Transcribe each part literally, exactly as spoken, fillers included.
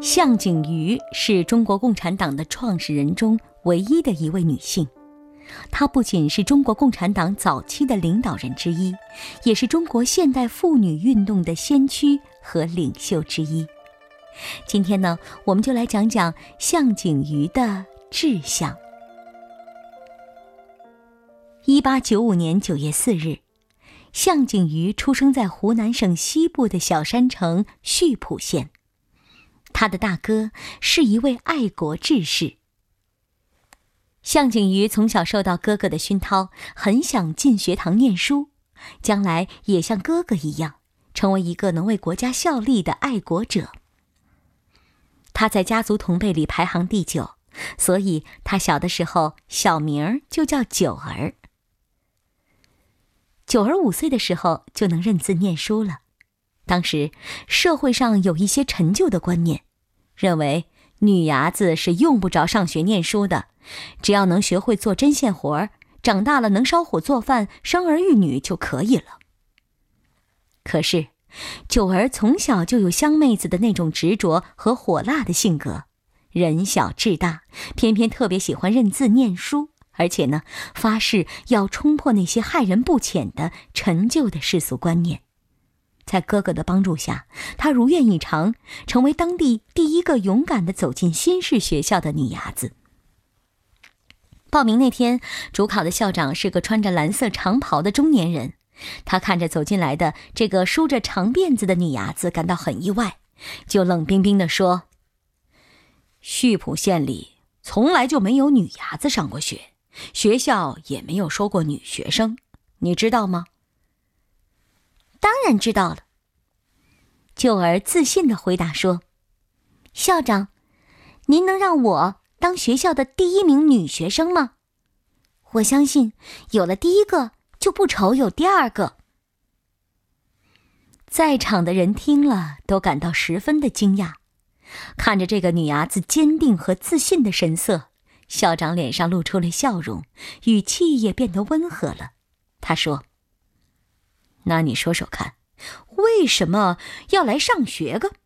项景瑜是中国共产党的创始人中唯一的一位女性，她不仅是中国共产党早期的领导人之一，也是中国现代妇女运动的先驱和领袖之一。今天呢，我们就来讲讲项景瑜的志向。一八九五年九月四日，项景瑜出生在湖南省西部的小山城溆浦县。他的大哥是一位爱国志士。项景瑜从小受到哥哥的熏陶，很想进学堂念书，将来也像哥哥一样，成为一个能为国家效力的爱国者。他在家族同辈里排行第九，所以他小的时候小名就叫九儿。九儿五岁的时候就能认字念书了。当时社会上有一些陈旧的观念，认为女伢子是用不着上学念书的，只要能学会做针线活，长大了能烧火做饭，生儿育女就可以了。可是九儿从小就有香妹子的那种执着和火辣的性格，人小志大，偏偏特别喜欢认字念书，而且呢，发誓要冲破那些害人不浅的陈旧的世俗观念。在哥哥的帮助下，她如愿以偿，成为当地第一个勇敢地走进新式学校的女伢子。报名那天，主考的校长是个穿着蓝色长袍的中年人。他看着走进来的这个梳着长辫子的女伢子，感到很意外，就冷冰冰地说：溆浦县里从来就没有女伢子上过学，学校也没有收过女学生，你知道吗？ 当然知道了。 九儿自信地回答说： 校长，您能让我当学校的第一名女学生吗？我相信有了第一个就不愁有第二个。 在场的人听了都感到十分的惊讶，看着这个女伢子坚定和自信的神色，校长脸上露出了笑容，语气也变得温和了。他说：那你说说看，为什么要来上学个？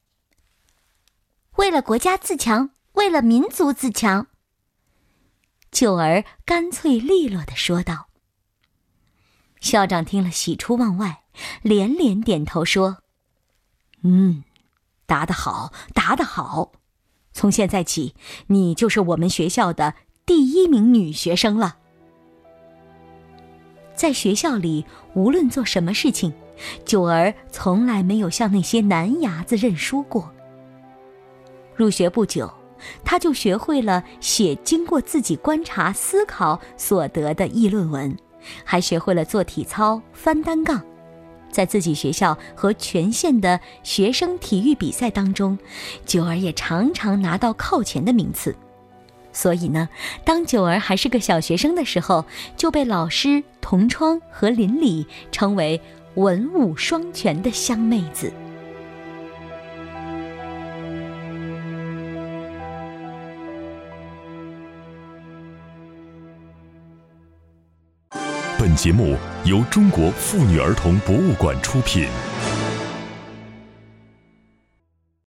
为了国家自强，为了民族自强。 九儿干脆利落地说道。校长听了喜出望外，连连点头说：嗯，答得好，答得好。从现在起，你就是我们学校的第一名女学生了。在学校里，无论做什么事情，九儿从来没有向那些男伢子认输过。入学不久，她就学会了写经过自己观察思考所得的议论文，还学会了做体操、翻单杠。在自己学校和全县的学生体育比赛当中，九儿也常常拿到靠前的名次。所以呢，当九儿还是个小学生的时候，就被老师、同窗和邻里称为文武双全的香妹子。 本节目由中国妇女儿童博物馆出品。